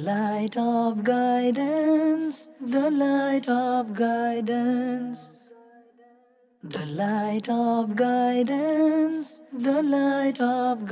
light of guidance, the light of guidance, the light of guidance, the light of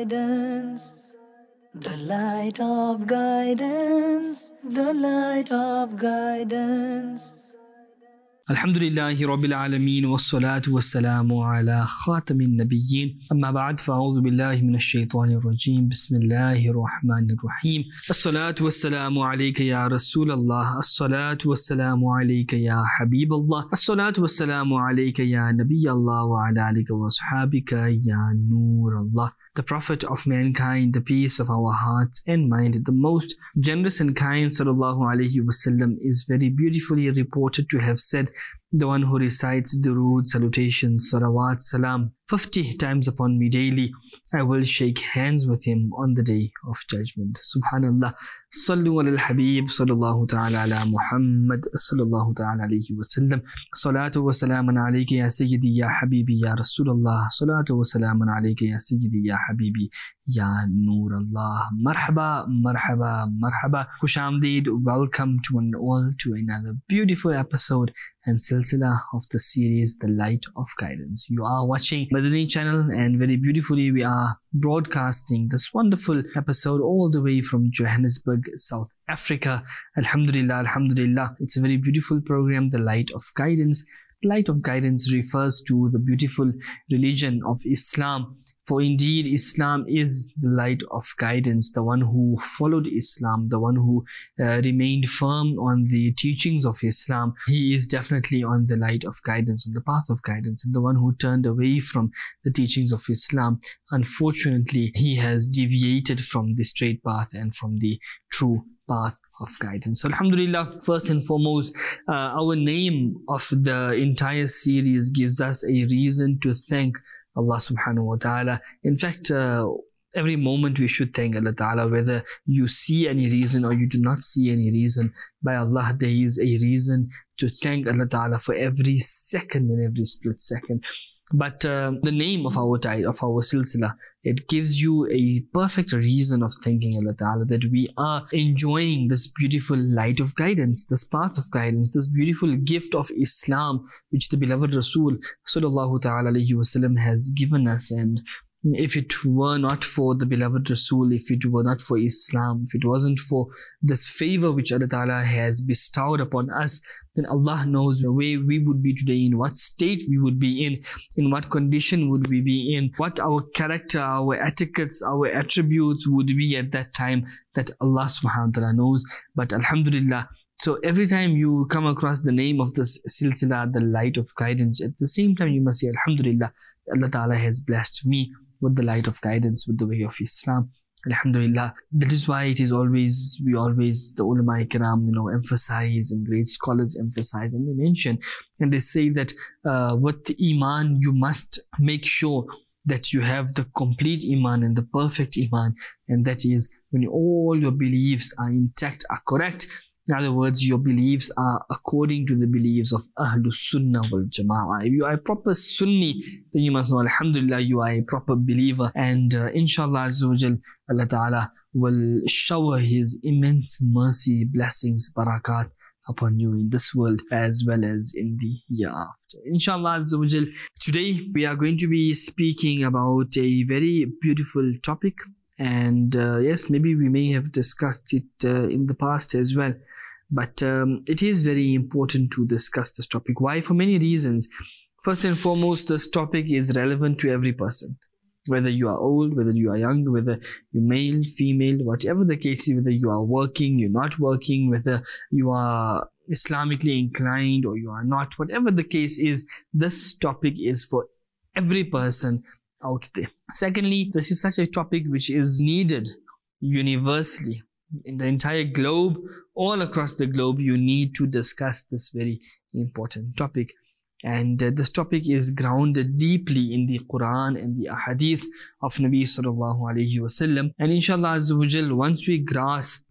guidance, the light of guidance, the light of guidance. Alhamdulillahi Rabbil Alameen wassalatu wassalamu ala khatamin nabiyyin amma ba'd fa'udhu billahi minash shaitanir rajim bismillahir rahmanir rahim as-salatu wassalamu alayka ya Rasulallah as-salatu wassalamu alayka ya Habiballah as-salatu wassalamu alayka ya Nabiyallah wa ala alika wa ashabika ya Nurallah. The Prophet of mankind, the peace of our hearts and mind, the most generous and kind sallallahu alaihi wasallam, is very beautifully reported to have said, the one who recites durood, salutations, salawat, salam 50 times upon me daily, I will shake hands with him on the day of judgment. Subhanallah. Sallu ala al-Habib sallallahu ta'ala ala Muhammad sallallahu ta'ala alayhi wa sallam. Salatu wa salaman alayka ya Sayyidi ya Habibi ya Rasulullah. Salatu wa salaman alayka ya Sayyidi ya Habibi ya Nurallah. Marhaba, marhaba, marhaba. Khush Amdeed. Welcome to another beautiful episode and silsila of the series The Light of Guidance. You are watching Madani channel, and very beautifully we are broadcasting this wonderful episode all the way from Johannesburg, South Africa. Alhamdulillah, alhamdulillah. It's a very beautiful program, The Light of Guidance. Light of Guidance refers to the beautiful religion of Islam. For indeed, Islam is the light of guidance. The one who followed Islam, the one who remained firm on the teachings of Islam, he is definitely on the light of guidance, on the path of guidance. And the one who turned away from the teachings of Islam, unfortunately, he has deviated from the straight path and from the true path of guidance. So alhamdulillah, first and foremost, our name of the entire series gives us a reason to thank Allah subhanahu wa ta'ala. In fact, every moment we should thank Allah ta'ala, whether you see any reason or you do not see any reason. By Allah, there is a reason to thank Allah ta'ala for every second and every split second. But the name of our silsila, it gives you a perfect reason of thanking Allah Ta'ala, that we are enjoying this beautiful light of guidance, this path of guidance, this beautiful gift of Islam, which the beloved Rasul sallallahu ta'ala alayhi wasallam has given us. And if it were not for the beloved Rasul, if it were not for Islam, if it wasn't for this favor which Allah Ta'ala has bestowed upon us, then Allah knows where we would be today, in what state we would be in what condition would we be in, what our character, our etiquettes, our attributes would be at that time, that Allah subhanahu wa ta'ala knows. But alhamdulillah, so every time you come across the name of this silsila, the light of guidance, at the same time you must say, alhamdulillah, Allah Ta'ala has blessed me with the light of guidance, with the way of Islam. Alhamdulillah. That is why we always, the ulama ikram, emphasize, and great scholars emphasize, and they mention, and they say that with Iman, you must make sure that you have the complete Iman and the perfect Iman. And that is when all your beliefs are intact, are correct. In other words, your beliefs are according to the beliefs of Ahlus Sunnah wal Jama'ah. If you are a proper Sunni, then you must know, alhamdulillah, you are a proper believer. And inshallah Azza wa Jal, Allah Ta'ala will shower His immense mercy, blessings, barakat upon you in this world as well as in the year after. Inshallah Azza wa Jal. Today we are going to be speaking about a very beautiful topic. And yes, maybe we may have discussed it in the past as well. But it is very important to discuss this topic. Why? For many reasons. First and foremost, this topic is relevant to every person. Whether you are old, whether you are young, whether you're male, female, whatever the case is, whether you are working, you're not working, whether you are Islamically inclined or you are not, whatever the case is, this topic is for every person out there. Secondly, this is such a topic which is needed universally in the entire globe. All across the globe, you need to discuss this very important topic. And this topic is grounded deeply in the Quran and the Ahadith of Nabi sallallahu alayhi wasallam. And inshallah Azza wa Jal, once we grasp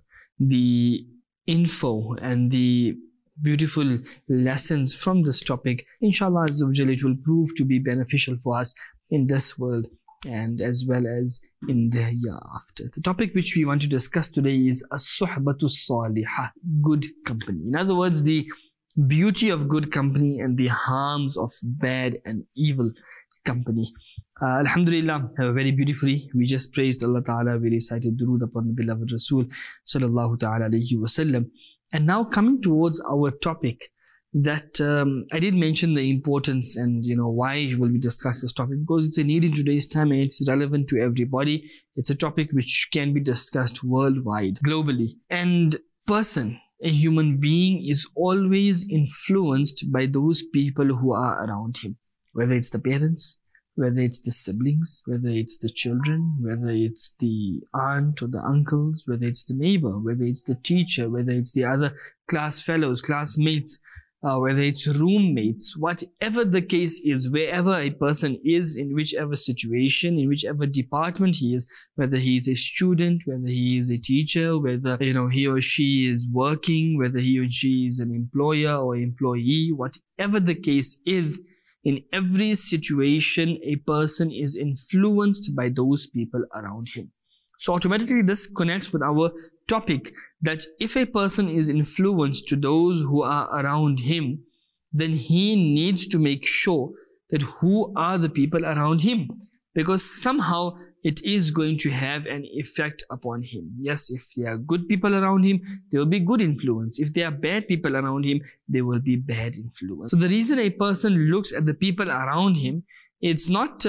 the info and the beautiful lessons from this topic, inshallah Azza wa Jal, it will prove to be beneficial for us in this world and as well as in the hereafter. The topic which we want to discuss today is as-suhbatu salihah, good company. In other words, the beauty of good company and the harms of bad and evil company. Alhamdulillah, very beautifully, we just praised Allah Ta'ala, we recited durood upon the beloved Rasul Sallallahu Ta'ala Alaihi Wasallam. And now coming towards our topic, that I did mention the importance and why will we discuss this topic, because it's a need in today's time and it's relevant to everybody. It's a topic which can be discussed worldwide, globally. And a human being is always influenced by those people who are around him, whether it's the parents, whether it's the siblings, whether it's the children, whether it's the aunt or the uncles, whether it's the neighbor, whether it's the teacher, whether it's the other class fellows, classmates, whether it's roommates, whatever the case is, wherever a person is, in whichever situation, in whichever department he is, whether he is a student, whether he is a teacher, whether he or she is working, whether he or she is an employer or employee, whatever the case is, in every situation, a person is influenced by those people around him. So automatically this connects with our topic, that if a person is influenced to those who are around him, then he needs to make sure that who are the people around him, because somehow it is going to have an effect upon him. Yes, if there are good people around him, there will be good influence. If there are bad people around him, there will be bad influence. So the reason a person looks at the people around him, it's not,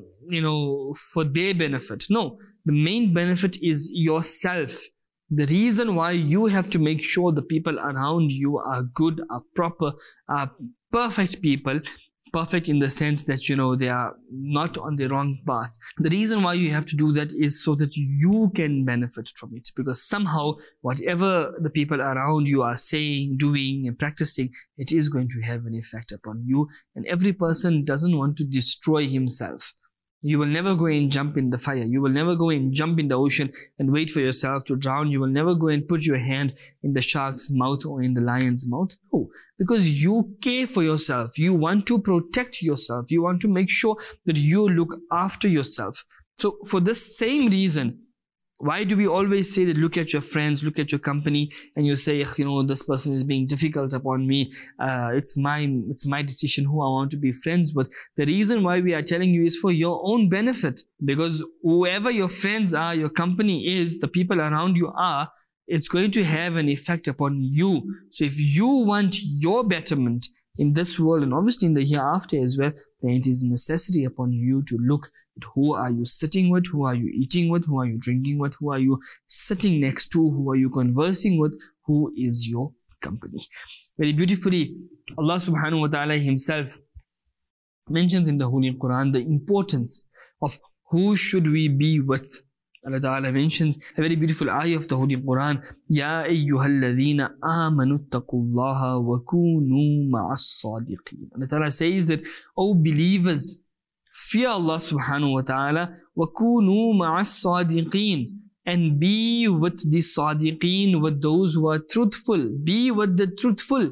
for their benefit. No, the main benefit is yourself. The reason why you have to make sure the people around you are good, are proper, are perfect people, perfect in the sense that they are not on the wrong path. The reason why you have to do that is so that you can benefit from it, because somehow whatever the people around you are saying, doing and practicing, it is going to have an effect upon you. And every person doesn't want to destroy himself. You will never go and jump in the fire. You will never go and jump in the ocean and wait for yourself to drown. You will never go and put your hand in the shark's mouth or in the lion's mouth. No, because you care for yourself. You want to protect yourself. You want to make sure that you look after yourself. So for this same reason, why do we always say that look at your friends, look at your company, and you say, this person is being difficult upon me. It's my decision who I want to be friends with. The reason why we are telling you is for your own benefit, because whoever your friends are, your company is, the people around you are, it's going to have an effect upon you. So if you want your betterment in this world and obviously in the hereafter as well, then it is necessary upon you to look at who are you sitting with, who are you eating with, who are you drinking with, who are you sitting next to, who are you conversing with, who is your company. Very beautifully, Allah subhanahu wa ta'ala himself mentions in the Holy Quran the importance of who should we be with. Allah Ta'ala mentions a very beautiful ayah of the Holy Quran, Ya ayyuhalladhina amanu taqullaha wa kunu ma'as sadiqeen. Allah Ta'ala says that, O believers, fear Allah subhanahu wa ta'ala, wa kunu ma'as sadiqeen, and be with the sadiqeen, with those who are truthful. Be with the truthful.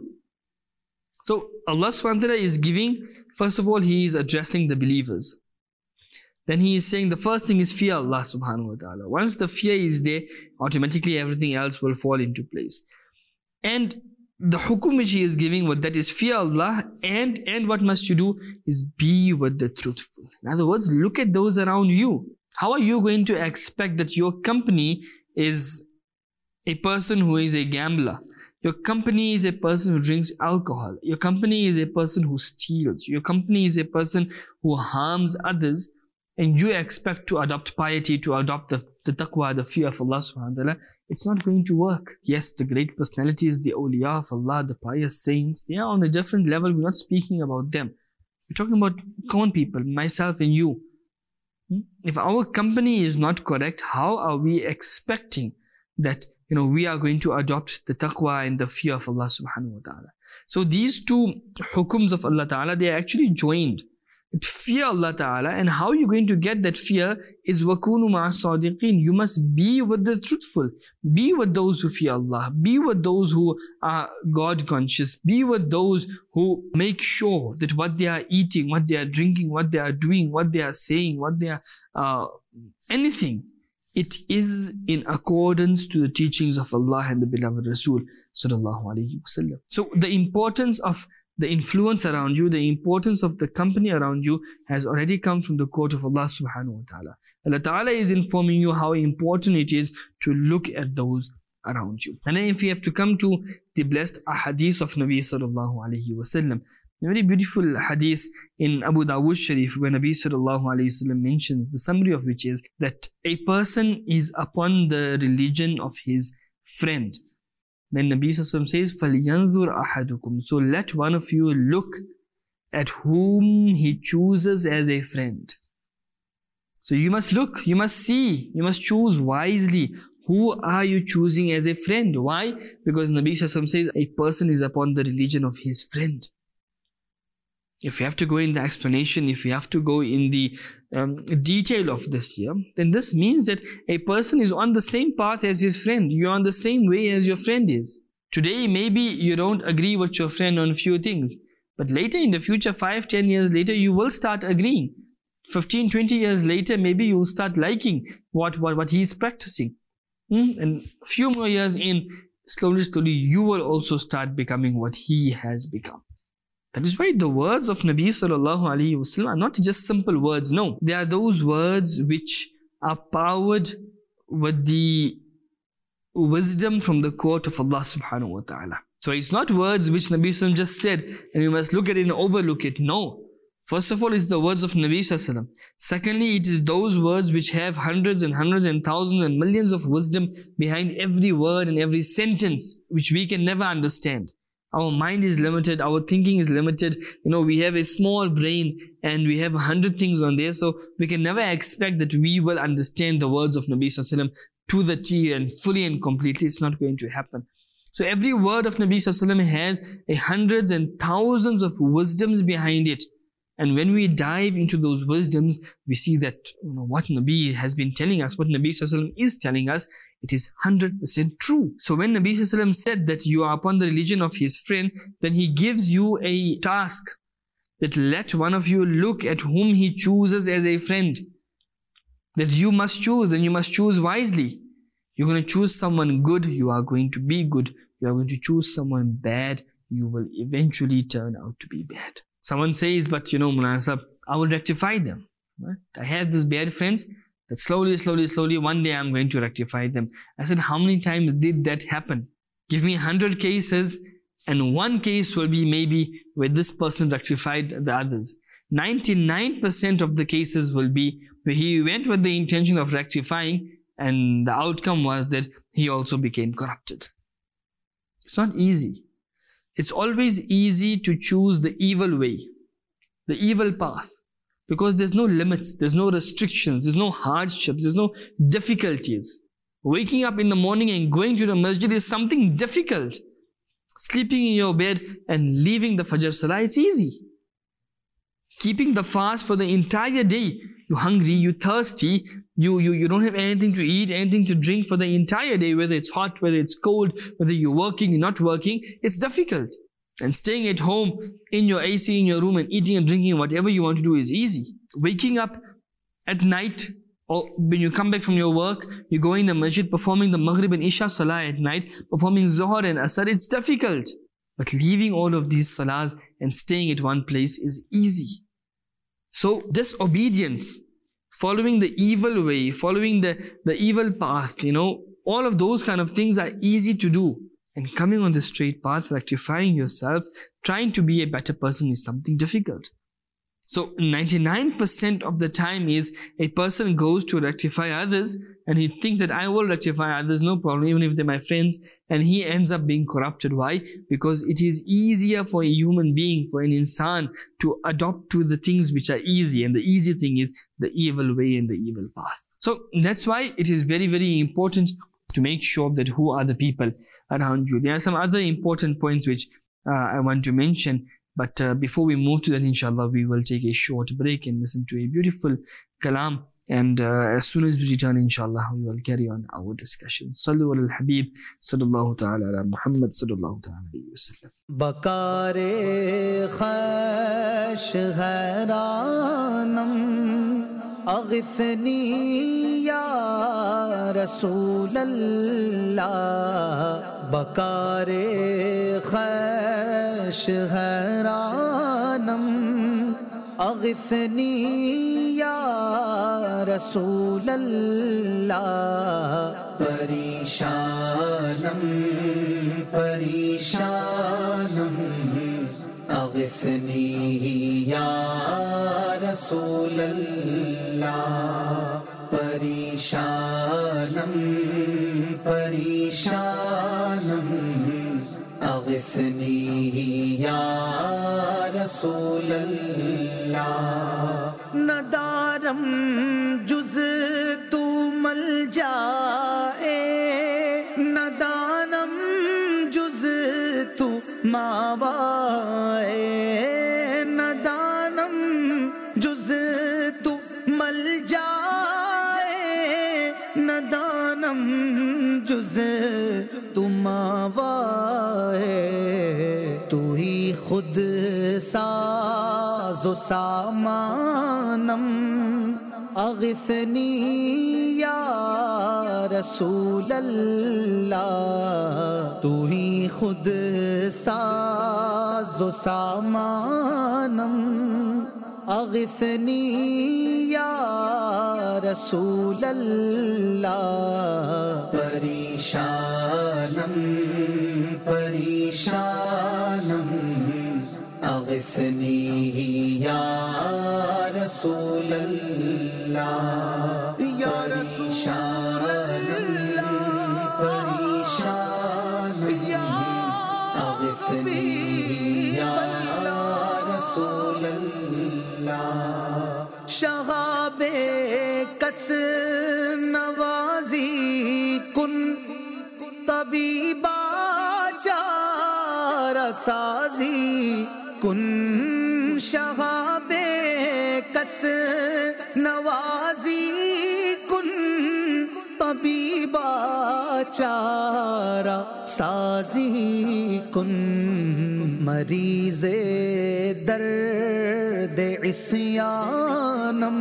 So Allah subhanahu wa ta'ala is giving, first of all, He is addressing the believers. Then He is saying the first thing is fear Allah subhanahu wa ta'ala. Once the fear is there, automatically everything else will fall into place. And the hukum which He is giving, what that is fear Allah, and what must you do is be with the truthful. In other words, look at those around you. How are you going to expect that your company is a person who is a gambler? Your company is a person who drinks alcohol. Your company is a person who steals. Your company is a person who harms others. And you expect to adopt piety, to adopt the taqwa, the fear of Allah subhanahu wa ta'ala. It's not going to work. Yes, the great personalities, the awliya of Allah, the pious saints, they are on a different level. We're not speaking about them. We're talking about common people, myself and you. If our company is not correct, how are we expecting that we are going to adopt the taqwa and the fear of Allah subhanahu wa ta'ala? So these two hukums of Allah ta'ala, they are actually joined. fear Allah Ta'ala. And how you're going to get that fear is وَكُونُوا مَعَ الصَّادِقِينَ. You must be with the truthful. Be with those who fear Allah. Be with those who are God conscious. Be with those who make sure that what they are eating, what they are drinking, what they are doing, what they are saying, what they are anything, it is in accordance to the teachings of Allah and the beloved Rasul sallallahu alaihi wasallam. So the importance of the influence around you, the importance of the company around you has already come from the quote of Allah subhanahu wa ta'ala. Allah Ta'ala is informing you how important it is to look at those around you. And then if you have to come to the blessed ahadith of Nabi sallallahu alaihi wasallam, a very beautiful hadith in Abu Dawud Sharif, where Nabi sallallahu alaihi wasallam mentions, the summary of which is that a person is upon the religion of his friend. Then Nabi sallallahu alaihi wasallam says, فَلْيَنْظُرْ أَحَدُكُمْ. So let one of you look at whom he chooses as a friend. So you must look, you must see, you must choose wisely. Who are you choosing as a friend? Why? Because Nabi sallallahu alaihi wasallam says a person is upon the religion of his friend. If you have to go in the explanation, if you have to go in the detail of this here, then this means that a person is on the same path as his friend. You're on the same way as your friend is. Today, maybe you don't agree with your friend on a few things, but later in the future, 5-10 years later, you will start agreeing. 15-20 years later, maybe you will start liking what he is practicing. And a few more years in, slowly, you will also start becoming what he has become. That is why the words of Nabi sallallahu alaihi wasallam are not just simple words. No, they are those words which are powered with the wisdom from the court of Allah subhanahu wa ta'ala. So it's not words which Nabi sallallahu alaihi wasallam just said and we must look at it and overlook it. No. First of all, it's the words of Nabi sallallahu alaihi wasallam. Secondly, it is those words which have hundreds and hundreds and thousands and millions of wisdom behind every word and every sentence, which we can never understand. Our mind is limited, our thinking is limited. We have a small brain and we have 100 things on there. So we can never expect that we will understand the words of Nabi sallallahu alaihi wasallam to the T and fully and completely. It's not going to happen. So every word of Nabi sallallahu alaihi wasallam has hundreds and thousands of wisdoms behind it. And when we dive into those wisdoms, we see that what Nabi has been telling us, what Nabi sallallahu alaihi wasallam is telling us, it is 100% true. So when Nabi sallallahu alaihi wasallam said that you are upon the religion of his friend, then he gives you a task that let one of you look at whom he chooses as a friend. That you must choose, and you must choose wisely. You're going to choose someone good, you are going to be good. You are going to choose someone bad, you will eventually turn out to be bad. Someone says, but Mulana Sahib, I will rectify them. Right? I have these bad friends that slowly, one day I'm going to rectify them. I said, how many times did that happen? Give me 100 cases and one case will be maybe where this person rectified the others. 99% of the cases will be where he went with the intention of rectifying and the outcome was that he also became corrupted. It's not easy. It's always easy to choose the evil way, the evil path, because there's no limits, there's no restrictions, there's no hardships, there's no difficulties. Waking up in the morning and going to the masjid is something difficult. Sleeping in your bed and leaving the Fajr Salah, it's easy. Keeping the fast for the entire day, you're hungry, you're thirsty, you don't have anything to eat, anything to drink for the entire day, whether it's hot, whether it's cold, whether you're working, you're not working, it's difficult. And staying at home in your AC, in your room and eating and drinking whatever you want to do is easy. Waking up at night or when you come back from your work, you go in the masjid, performing the Maghrib and Isha Salah at night, performing Zuhr and Asr, it's difficult. But leaving all of these Salahs and staying at one place is easy. So disobedience, following the evil way, following the evil path, all of those kind of things are easy to do. And coming on the straight path, rectifying yourself, trying to be a better person is something difficult. So 99% of the time is a person goes to rectify others and he thinks that I will rectify others, no problem, even if they're my friends, and he ends up being corrupted. Why? Because it is easier for a human being, for an insan, to adopt to the things which are easy, and the easy thing is the evil way and the evil path. So that's why it is very, very important to make sure that who are the people around you. There are some other important points which I want to mention. But before we move to that, inshallah, we will take a short break and listen to a beautiful kalam. And as soon as we return, inshallah, we will carry on our discussion. Sallu ala al-Habib, sallallahu ta'ala ala Muhammad, sallallahu ta'ala alayhi wa sallam. Bakare khash hayranam aghithni ya Rasulallah. Bakare khash hayranam اغثنی یا رسول اللہ. پریشانم پریشانم اغثنی یا رسول اللہ. پریشانم پریشانم اغثنی یا رسول اللہ. ندارم جز تو مل جائے ندانم جز تو ماوائے. ندانم جز تو مل جائے ندانم جز تو ماوائے. تو ہی خود ساز و سامانم اغثنی یا رسول اللہ. تو ہی خود ساز و سامانم اغثنی یا رسول اللہ. پریشانم پریشانم اغثنی یا رسول اللہ. یا رسول اللہ پریشانم اغثنی یا رسول اللہ. شغاب کس نوازی کن طبیبا چارہ سازی کن. شغاب کس نوازی کن طبیبا چارہ سازی کن. مریض درد عصیانم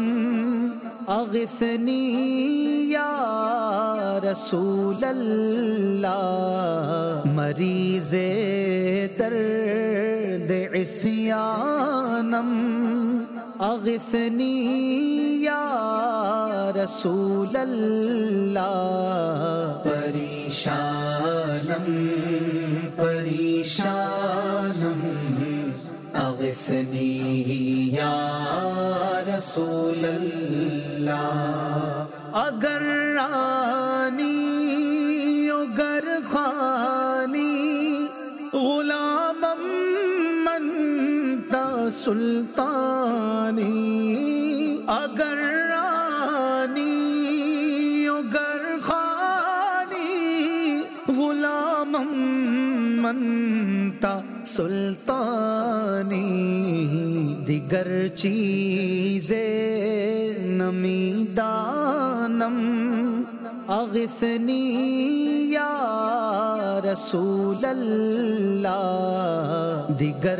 اغثنی یا رسول اللہ. مریض درد عصیانم اغثنی یا رسول اللہ. پریشانم پریشانم اغثنی یا رسول اللہ. اگر رانی اگر خانی غلامم من تا سلطانی. اگر رانی اگر خانی غلامم من تا سلطانی. دیگر چیزیں نمی دانم اغثنی یا رسول اللہ. دیگر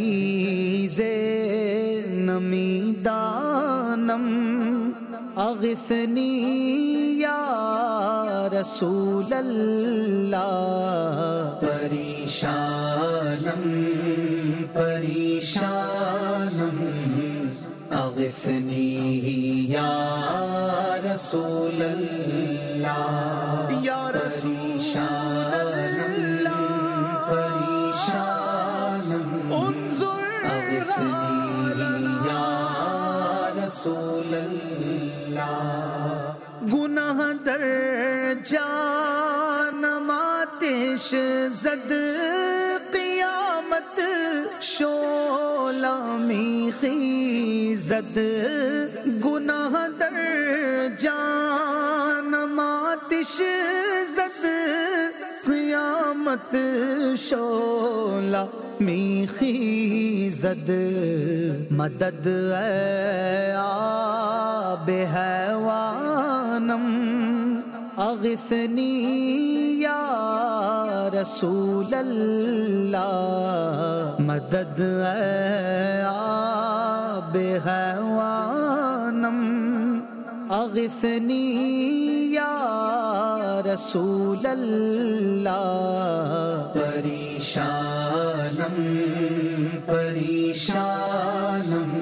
چیزیں نمی دانم اغثنی یا رسول اللہ. پریشانم پریشانم اغثنی یا رسول اللہ. یا رسول اللہ پریشانم انظر اغثنی یا رسول اللہ. گناہ در جانم آتش زد قیامت شعلہ می خیزد. گناہ در جانم آتش زد قیامت عظمت شعلہ می خیزد مدد اے آب حیوانم اغثنی یا رسول اللہ مدد اے آب حیوانم اغثنی یا رسول اللہ پریشانم پریشانم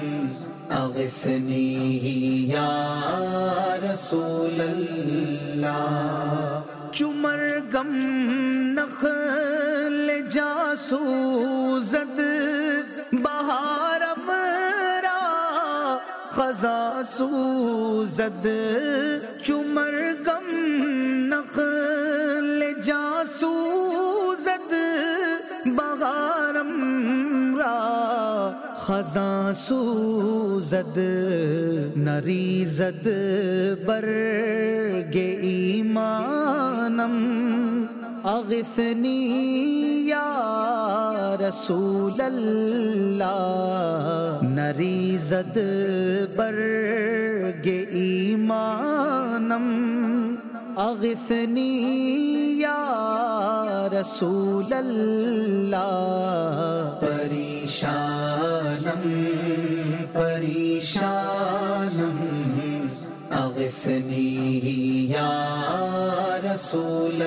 اغثنی یا رسول اللہ چمرگم نخل جاسوزد بہارم را خزاں سوزد چمرگم نخل جاسوزد بہارم را خزاں سوزد نریزد برگ ایمانم اغثنی یا رسول اللہ نریزد برگ ایمانم اغثنی یا رسول اللہ پریشانم پریشانم اغثنی یا رسول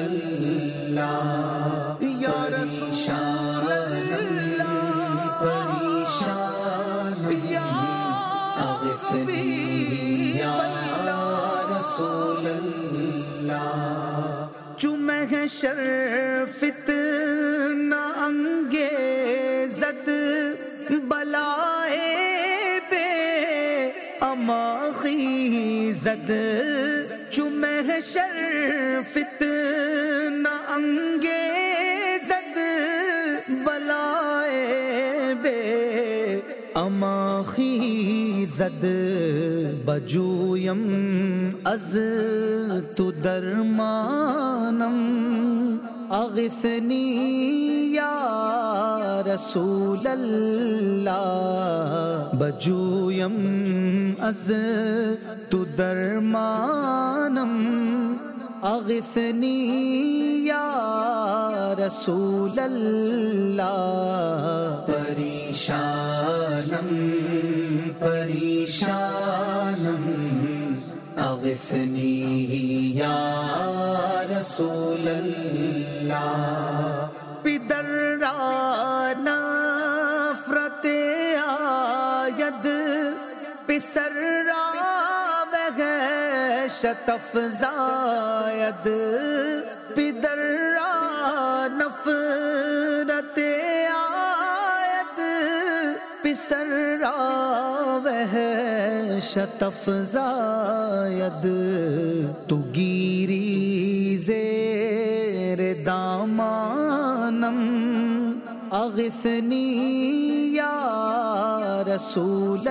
اللہ یا رسول اللہ پریشانم اغثنی یا رسول اللہ چو محشر فتنہ انگیزد بلائے بے اما خیزد چو محشر فتنہ انگیزد بلائے بے اما خیزد بجویم از تو درمانم اغثنی یا رسول اللہ بجویم از تو درمانم اغثنی یا رسول اللہ پریشانم پریشانم اغثنی یا رسول اللہ پدر را نفرت آید پسر را وحشت افزاید پدر را نفرت آید پسر را وحشت افزاید تو گیری زیر دامانم اغثنی یا رسول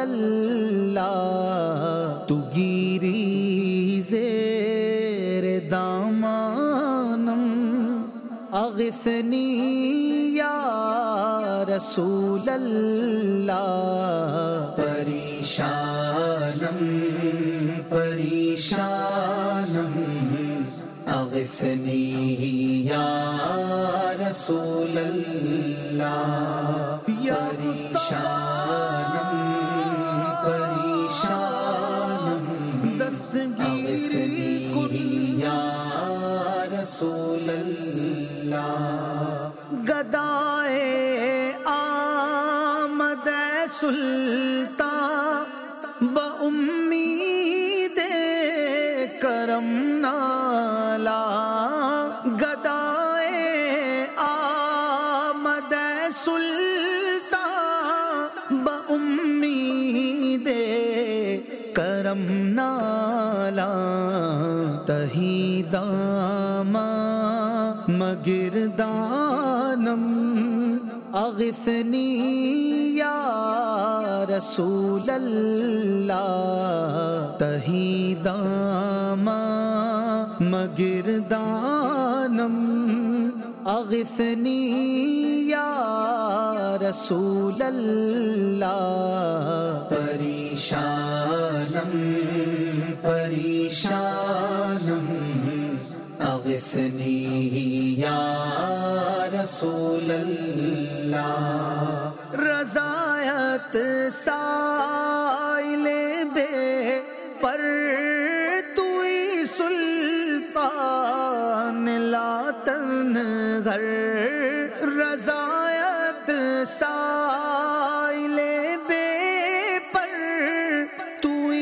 اللہ تو گیری زیر دامانم اغثنی یا رسول اللہ پریشانم پریشانم اغثنی یا رسول اللہ پریشانم پریشانم دستگیری کن یا رسول اللہ گدائے آمد سلطان بامید کرم نالا گدائے آمد سلطان بامید کرم نالا تہی داما مگردانم اغثنی یا رسول اللہ تہی داما مگردانم अग़िथनी या रसूल अल्लाह परेशानम परेशानम अग़िथनी या रसूल अल्लाह रज़ायत साइले बे पर तुई सुल्तान लातन घर रज़ायत साइले बे पर तुई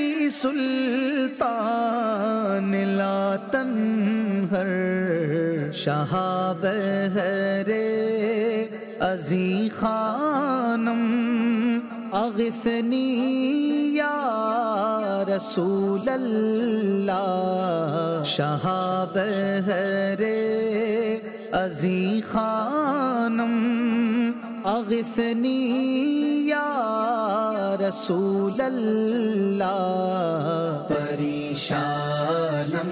सुल्तान लातन घर शहाब हरे अज़ी खानम अग़िथनी या रसूल अल्लाह शहाब हरे अज़ी खानम अग़िथनी या रसूल अल्लाह परेशानम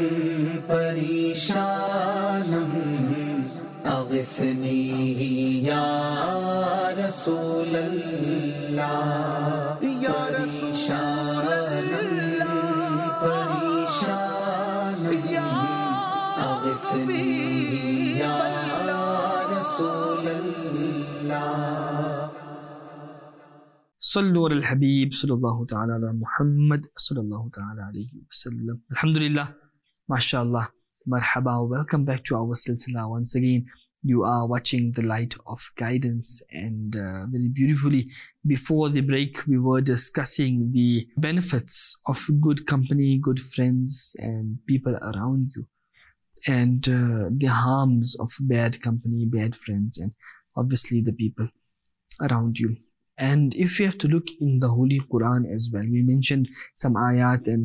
परेशानम अग़िथनी या रसूल अल्लाह या रसूल अल्लाह परेशानम अग़िथनी या रसूल अल्लाह Sallu ala al-Habib sallallahu ta'ala ala Muhammad sallallahu ta'ala alayhi wa sallam. Alhamdulillah, mashallah, marhaba, welcome back to our silsila once again. You are watching The Light of Guidance, and very beautifully before the break we were discussing the benefits of good company, good friends and people around you, and the harms of bad company, bad friends, and obviously the people around you. And if you have to look in the Holy Quran as well, we mentioned some ayat and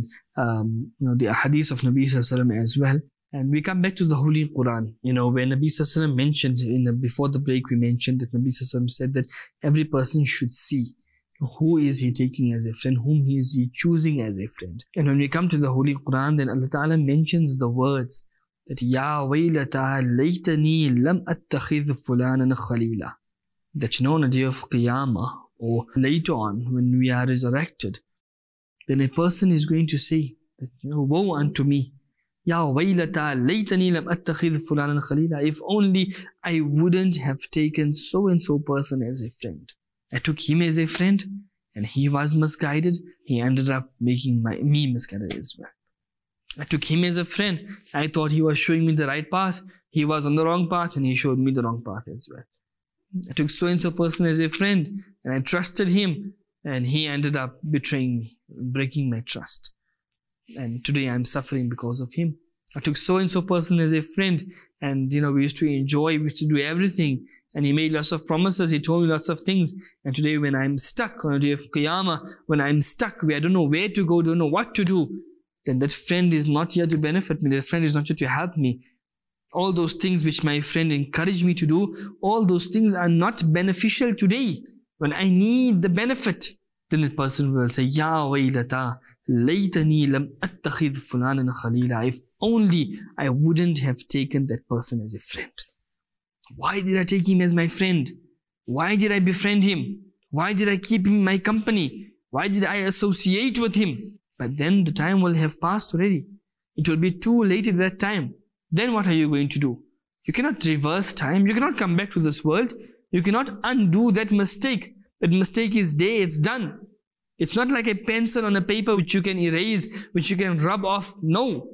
the hadith of Nabi Sallallahu Alaihi Wasallam as well. And we come back to the Holy Quran, where Nabi Sallallahu Alaihi Wasallam mentioned, before the break we mentioned that Nabi Sallallahu Alaihi Wasallam said that every person should see who is he taking as a friend, whom he is he choosing as a friend. And when we come to the Holy Quran, then Allah Ta'ala mentions the words that Ya waylata laytani lam attakhidh fulanan khalila. That on the day of Qiyamah, or later on when we are resurrected, then a person is going to say that, woe unto me, Ya waylata laytani lam attakhidh fulanan khalila. If only I wouldn't have taken so and so person as a friend. I took him as a friend and he was misguided. He ended up making me misguided as well. I took him as a friend. I thought he was showing me the right path. He was on the wrong path and he showed me the wrong path as well. I took so and so person as a friend and I trusted him and he ended up betraying me, breaking my trust. And today I'm suffering because of him. I took so and so person as a friend and we used to enjoy, we used to do everything, and he made lots of promises, he told me lots of things, and today when I'm stuck on the day of Qiyamah, when I'm stuck where I don't know where to go, don't know what to do, then that friend is not here to benefit me, that friend is not here to help me. All those things which my friend encouraged me to do, all those things are not beneficial today. When I need the benefit, then the person will say, Ya waylata laytani lam attakhidh fulanan khalila. If only I wouldn't have taken that person as a friend. Why did I take him as my friend? Why did I befriend him? Why did I keep him in my company? Why did I associate with him? But then the time will have passed already. It will be too late at that time. Then what are you going to do? You cannot reverse time. You cannot come back to this world. You cannot undo that mistake. That mistake is there. It's done. It's not like a pencil on a paper which you can erase, which you can rub off. No.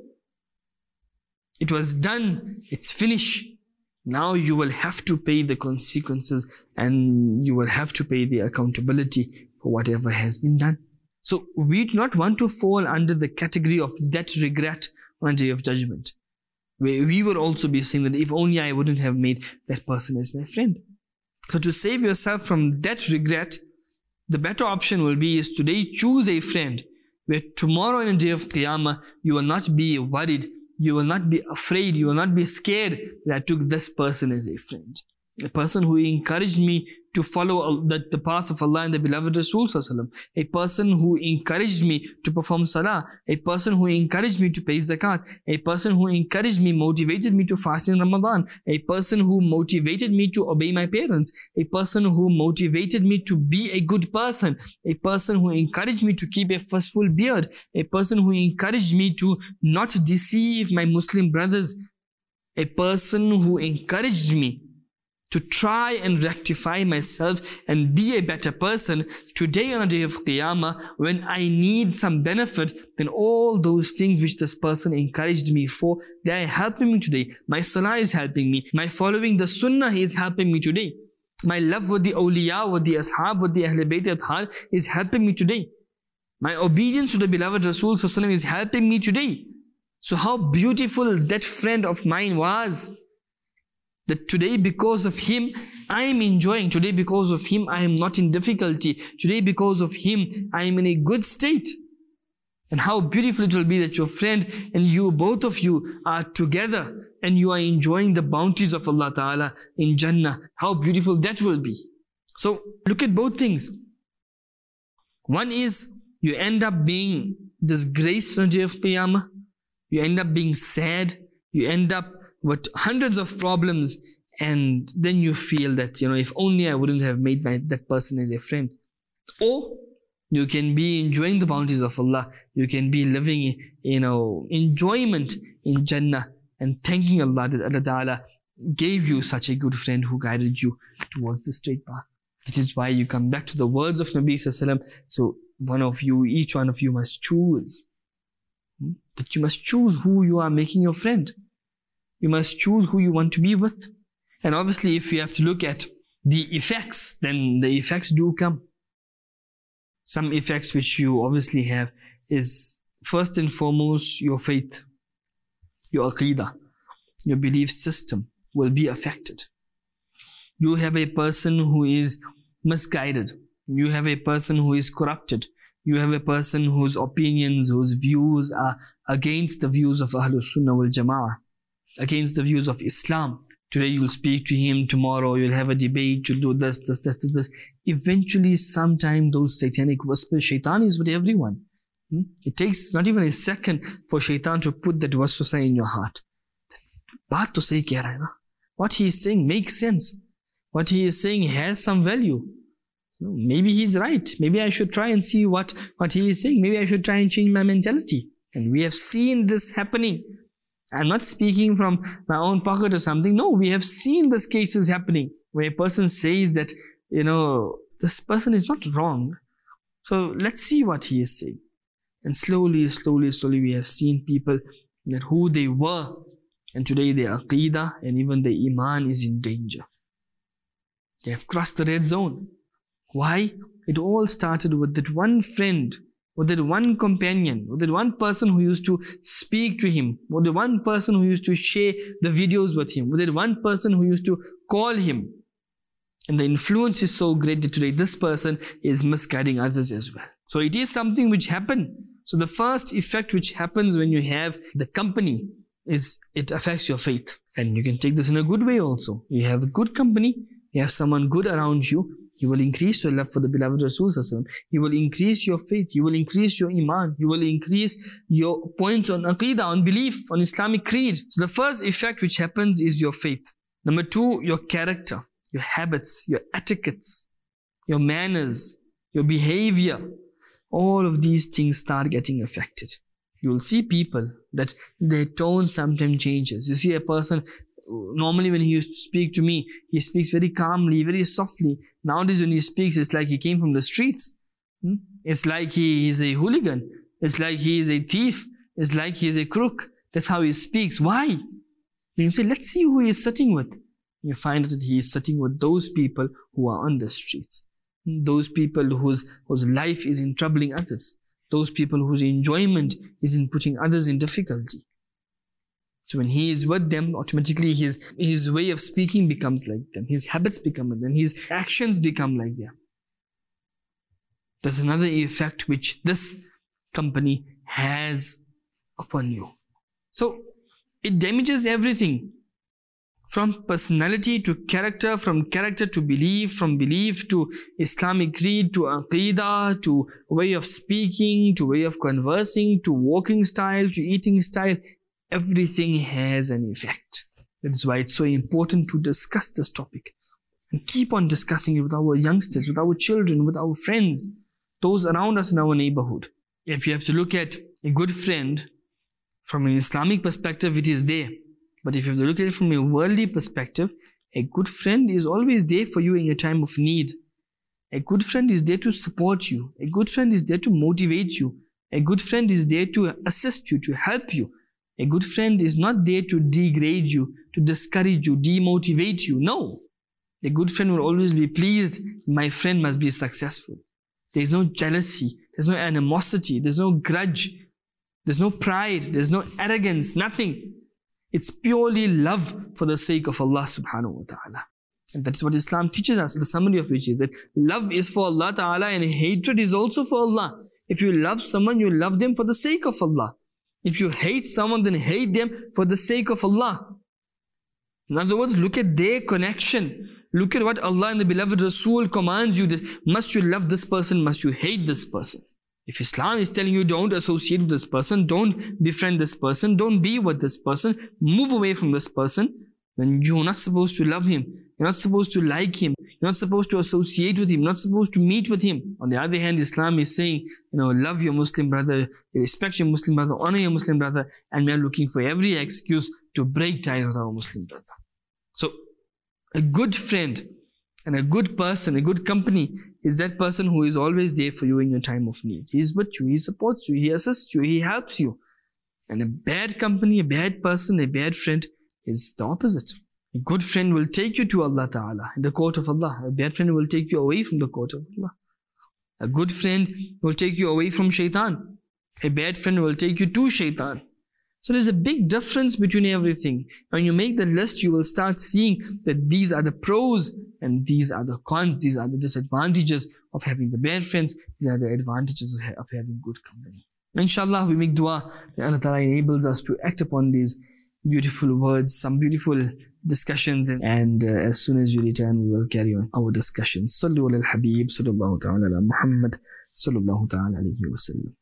It was done. It's finished. Now you will have to pay the consequences and you will have to pay the accountability for whatever has been done. So we do not want to fall under the category of that regret on the day of judgment, where we will also be saying that if only I wouldn't have made that person as my friend. So to save yourself from that regret, the better option will be is today choose a friend, where tomorrow in the day of Qiyamah, you will not be worried, you will not be afraid, you will not be scared that I took this person as a friend. A person who encouraged me to follow the path of Allah and the beloved Rasul sallallahu alaihi wasallam. A person who encouraged me to perform salah. A person who encouraged me to pay zakat. A person who encouraged me, motivated me to fast in Ramadan. A person who motivated me to obey my parents. A person who motivated me to be a good person. A person who encouraged me to keep a full beard. A person who encouraged me to not deceive my Muslim brothers. A person who encouraged me to try and rectify myself and be a better person today on a day of Qiyamah when I need some benefit, then all those things which this person encouraged me for, they are helping me today. My salah is helping me. My following the sunnah is helping me today. My love with the awliya, with the ashab, with the Ahlul Bayt Athhar is helping me today. My obedience to the beloved Rasul sallallahu alaihi wasallam is helping me today. So how beautiful that friend of mine was. That today because of him, I am enjoying. Today because of him, I am not in difficulty. Today because of him, I am in a good state. And how beautiful it will be that your friend and you, both of you, are together and you are enjoying the bounties of Allah Ta'ala in Jannah. How beautiful that will be. So look at both things. One is you end up being disgraced on the day of Qiyamah. You end up being sad. You end up with hundreds of problems, and then you feel that, if only I wouldn't have made that person as a friend. Or you can be enjoying the bounties of Allah. You can be living, enjoyment in Jannah and thanking Allah that Allah Ta'ala gave you such a good friend who guided you towards the straight path. That is why you come back to the words of Nabi Sallallahu Alaihi Wasallam. So each one of you must choose. That you must choose who you are making your friend. You must choose who you want to be with. And obviously, if you have to look at the effects, then the effects do come. Some effects which you obviously have is, first and foremost, your faith, your aqeedah, your belief system will be affected. You have a person who is misguided. You have a person who is corrupted. You have a person whose opinions, whose views are against the views of Ahlul Sunnah wal Jama'ah, against the views of Islam. Today you'll speak to him, tomorrow you'll have a debate, you'll do this. Eventually, sometime those satanic whispers, shaitan is with everyone. It takes not even a second for shaitan to put that waswasa in your heart. Baat to sahi keh raha hai na? What he is saying makes sense. What he is saying has some value. Maybe he's right. Maybe I should try and see what he is saying. Maybe I should try and change my mentality. And we have seen this happening. I'm not speaking from my own pocket or something. No, we have seen these cases happening where a person says that, this person is not wrong. So let's see what he is saying. And slowly, we have seen people that who they were, and today their aqeedah and even their iman is in danger. They have crossed the red zone. Why? It all started with that one friend, with that one companion, with that one person who used to speak to him, with the one person who used to share the videos with him, with that one person who used to call him. And the influence is so great that today this person is misguiding others as well. So it is something which happened. So the first effect which happens when you have the company is it affects your faith. And you can take this in a good way also. You have a good company, you have someone good around you, you will increase your love for the beloved Rasul sallallahu alaihi wasallam. You will increase your faith. You will increase your iman. You will increase your points on aqeedah, on belief, on Islamic creed. So the first effect which happens is your faith. Number two, your character, your habits, your etiquettes, your manners, your behavior. All of these things start getting affected. You will see people that their tone sometimes changes. You see a person, normally when he used to speak to me, he speaks very calmly, very softly. Nowadays when he speaks, it's like he came from the streets. It's like he is a hooligan. It's like he is a thief. It's like he is a crook. That's how he speaks. Why? You say, let's see who he is sitting with. You find that he is sitting with those people who are on the streets. Those people whose life is in troubling others. Those people whose enjoyment is in putting others in difficulty. So when he is with them, automatically his way of speaking becomes like them. His habits become like them. His actions become like them. There's another effect which this company has upon you. So it damages everything. From personality to character, from character to belief, from belief to Islamic creed, to aqidah, to way of speaking, to way of conversing, to walking style, to eating style, everything has an effect. That is why it's so important to discuss this topic and keep on discussing it with our youngsters, with our children, with our friends, those around us in our neighborhood. If you have to look at a good friend from an Islamic perspective, it is there. But if you have to look at it from a worldly perspective, a good friend is always there for you in your time of need. A good friend is there to support you. A good friend is there to motivate you. A good friend is there to assist you, to help you. A good friend is not there to degrade you, to discourage you, demotivate you. No. A good friend will always be pleased. My friend must be successful. There is no jealousy. There's no animosity. There's no grudge. There's no pride. There's no arrogance. Nothing. It's purely love for the sake of Allah subhanahu wa ta'ala. And that's what Islam teaches us. The summary of which is that love is for Allah ta'ala and hatred is also for Allah. If you love someone, you love them for the sake of Allah. If you hate someone, then hate them for the sake of Allah. In other words, look at their connection. Look at what Allah and the beloved Rasul commands you, that must you love this person, must you hate this person. If Islam is telling you don't associate with this person, don't befriend this person, don't be with this person, move away from this person, then you're not supposed to love him. You're not supposed to like him. You're not supposed to associate with him. You're not supposed to meet with him. On the other hand, Islam is saying, love your Muslim brother, respect your Muslim brother, honor your Muslim brother, and we are looking for every excuse to break ties with our Muslim brother. So, a good friend and a good person, a good company is that person who is always there for you in your time of need. He is with you, he supports you, he assists you, he helps you. And a bad company, a bad person, a bad friend is the opposite. A good friend will take you to Allah Ta'ala, in the court of Allah. A bad friend will take you away from the court of Allah. A good friend will take you away from shaitan. A bad friend will take you to shaitan. So there's a big difference between everything. When you make the list, you will start seeing that these are the pros and these are the cons, these are the disadvantages of having the bad friends, these are the advantages of having good company. Inshallah, we make dua that Allah Ta'ala enables us to act upon these beautiful words, some beautiful discussions, and as soon as we return, we will carry on our discussions. Sallu ala al-Habib, sallallahu ta'ala ala Muhammad, sallallahu ta'ala alayhi wa sallam.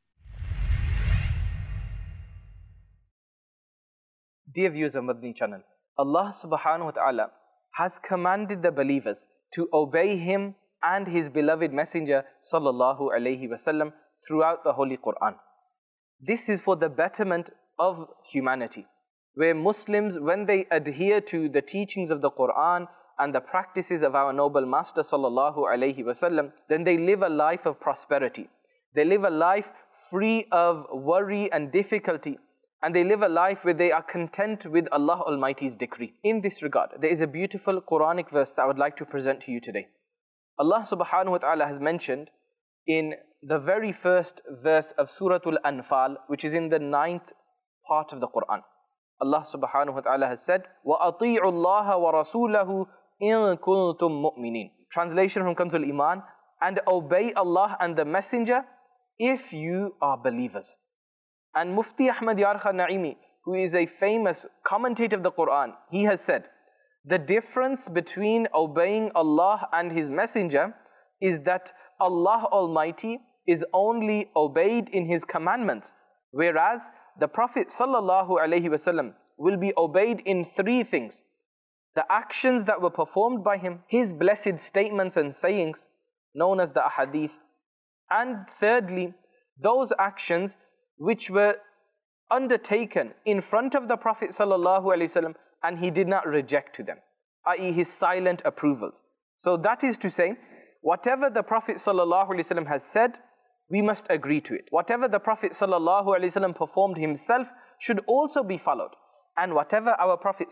Dear viewers of Madani channel, Allah subhanahu wa ta'ala has commanded the believers to obey Him and His beloved Messenger sallallahu alayhi wasallam throughout the Holy Quran. This is for the betterment of humanity, where Muslims, when they adhere to the teachings of the Quran and the practices of our noble Master sallallahu alayhi wasallam, then they live a life of prosperity. They live a life free of worry and difficulty. And they live a life where they are content with Allah Almighty's decree. In this regard, there is a beautiful Quranic verse that I would like to present to you today. Allah subhanahu wa ta'ala has mentioned in the very first verse of Surah Al-Anfal, which is in the 9th part of the Quran. Allah subhanahu wa ta'ala has said, وَأَطِيعُوا اللَّهَ وَرَسُولَهُ إِن كُنتُم مُؤْمِنِينَ. Translation from Kanzul Iman, and obey Allah and the Messenger if you are believers. And Mufti Ahmad Yar Khan Naimi, who is a famous commentator of the Quran, he has said, the difference between obeying Allah and His Messenger is that Allah Almighty is only obeyed in His commandments, whereas the Prophet sallallahu alaihi wasallam will be obeyed in three things: the actions that were performed by him, his blessed statements and sayings, known as the ahadith, and thirdly, those actions which were undertaken in front of the Prophet ﷺ and he did not reject to them, i.e. his silent approvals. So that is to say, whatever the Prophet ﷺ has said, we must agree to it. Whatever the Prophet ﷺ performed himself should also be followed. And whatever our Prophet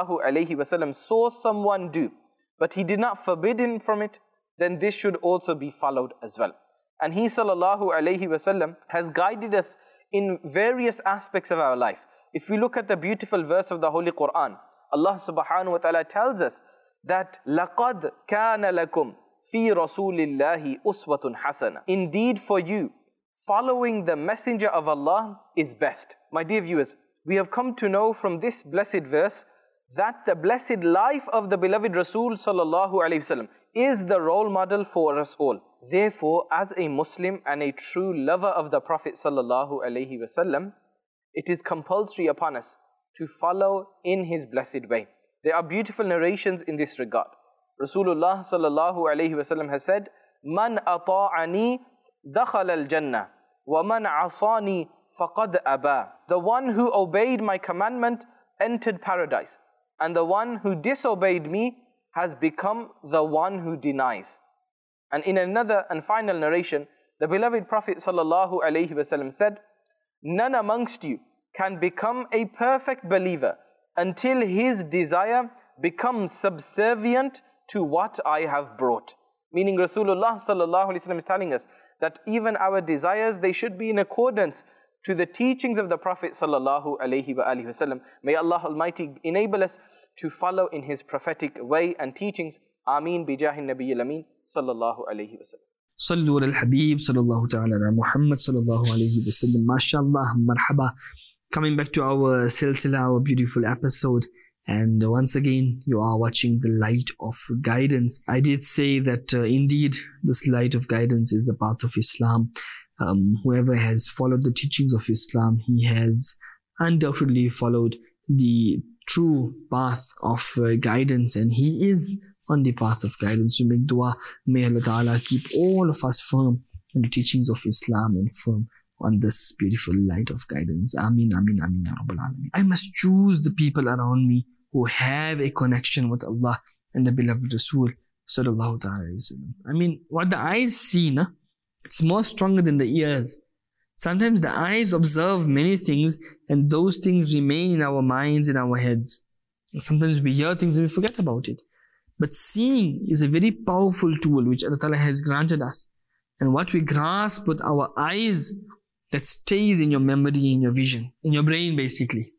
ﷺ saw someone do, but he did not forbid him from it, then this should also be followed as well. And he ﷺ has guided us in various aspects of our life. If we look at the beautiful verse of the Holy Quran, Allah subhanahu wa ta'ala tells us that لَقَدْ كَانَ لَكُمْ فِي رَسُولِ اللَّهِ أُسْوَةٌ حَسَنَةٌ. Indeed for you, following the Messenger of Allah is best. My dear viewers, we have come to know from this blessed verse that the blessed life of the beloved Rasul sallallahu alaihi wasallam is the role model for us all. Therefore, as a Muslim and a true lover of the Prophet sallallahu alaihi wasallam, it is compulsory upon us to follow in his blessed way. There are beautiful narrations in this regard. Rasulullah sallallahu alaihi wasallam has said, "Man ata'ani dakhala al-jannah, wa man asani faqad aba." The one who obeyed my commandment entered paradise, and the one who disobeyed me has become the one who denies. And in another and final narration, the beloved Prophet sallallahu alaihi wasallam said, "None amongst you can become a perfect believer until his desire becomes subservient to what I have brought." Meaning Rasulullah sallallahu alaihi wasallam is telling us that even our desires, they should be in accordance to the teachings of the Prophet sallallahu alaihi wasallam. May Allah Almighty enable us to follow in his prophetic way and teachings. Ameen bijahi nabiyil ameen sallallahu alaihi wasallam. Sallu al Habib sallallahu ta'ala ala Muhammad sallallahu alayhi wa sallam. MashaAllah, marhaba. Coming back to our silsila, our beautiful episode. And once again, you are watching the light of guidance. I did say that indeed, this light of guidance is the path of Islam. Whoever has followed the teachings of Islam, he has undoubtedly followed the true path of guidance, and he is on the path of guidance. We make dua, may Allah Ta'ala keep all of us firm in the teachings of Islam and firm on this beautiful light of guidance. Ameen, ameen, ameen, ya Rabbal Alameen. I must choose the people around me who have a connection with Allah and the beloved Rasul sallallahu ta'ala alayhi wa sallam. I mean, what the eyes see, it's more stronger than the ears. Sometimes the eyes observe many things and those things remain in our minds, in our heads. Sometimes we hear things and we forget about it. But seeing is a very powerful tool which Allah Ta'ala has granted us. And what we grasp with our eyes, that stays in your memory, in your vision, in your brain basically.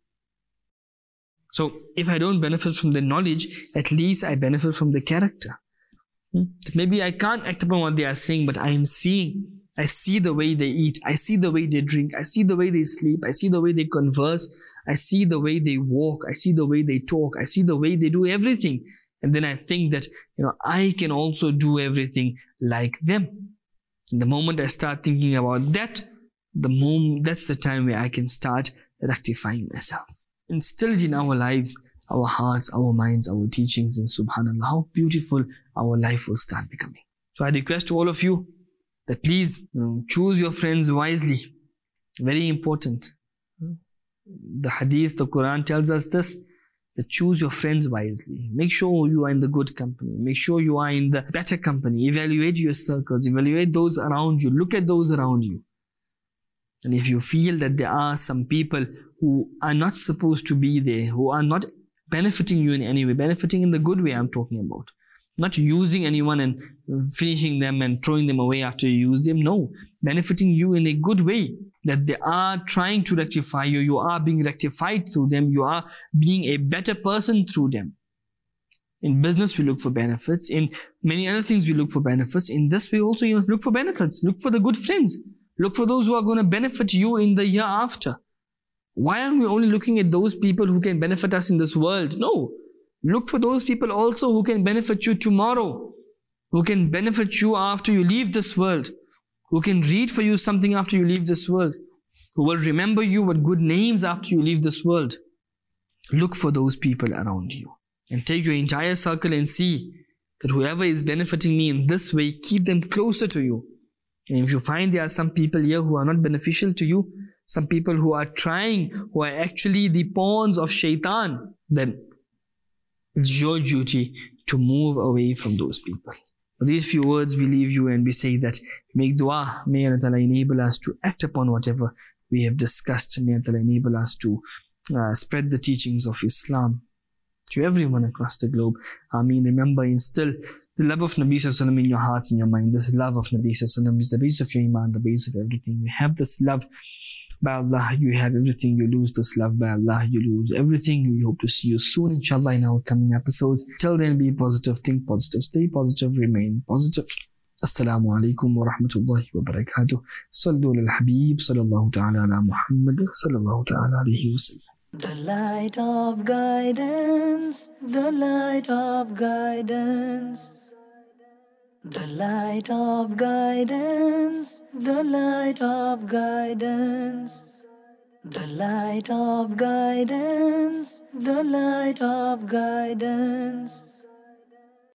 So if I don't benefit from the knowledge, at least I benefit from the character. Maybe I can't act upon what they are saying, but I am seeing. I see the way they eat. I see the way they drink. I see the way they sleep. I see the way they converse. I see the way they walk. I see the way they talk. I see the way they do everything. And then I think that, I can also do everything like them. And the moment I start thinking about that, that's the time where I can start rectifying myself. Instilled in our lives, our hearts, our minds, our teachings, and subhanAllah, how beautiful our life will start becoming. So I request to all of you that please choose your friends wisely. Very important. The hadith, the Quran tells us this, that choose your friends wisely. Make sure you are in the good company. Make sure you are in the better company. Evaluate your circles. Evaluate those around you. Look at those around you. And if you feel that there are some people who are not supposed to be there, who are not benefiting you in any way, benefiting in the good way I'm talking about, not using anyone and finishing them and throwing them away after you use them, no, benefiting you in a good way, that they are trying to rectify you, you are being rectified through them, you are being a better person through them. In business we look for benefits, in many other things we look for benefits. In this way also you must look for benefits, look for the good friends, look for those who are going to benefit you in the year after. Why aren't we only looking at those people who can benefit us in this world? No, look for those people also who can benefit you tomorrow, who can benefit you after you leave this world, who can read for you something after you leave this world, who will remember you with good names after you leave this world. Look for those people around you and take your entire circle and see that whoever is benefiting me in this way, keep them closer to you. And if you find there are some people here who are not beneficial to you, some people who are trying, who are actually the pawns of shaitan, then it's your duty to move away from those people. With these few words we leave you and we say that make dua, may Allah Ta'ala enable us to act upon whatever we have discussed. May Allah Ta'ala enable us to spread the teachings of Islam to everyone across the globe. Ameen. Remember, instill the love of Nabi Sallallahu Alaihi Wasallam in your hearts and your mind. This love of Nabi Sallallahu Alaihi Wasallam is the base of your iman, the base of everything. You have this love, by Allah, you have everything. You lose this love, by Allah, you lose everything. We hope to see you soon, inshallah, in our coming episodes. Till then, be positive, think positive, stay positive, remain positive. Assalamu alaikum wa rahmatullahi wa barakatuh. Sallu ala al-Habib, sallallahu ta'ala ala Muhammad, sallallahu ta'ala alayhi wa sallam. The light of guidance, the light of guidance, the light of guidance, the light of guidance, the light of guidance, the light of guidance.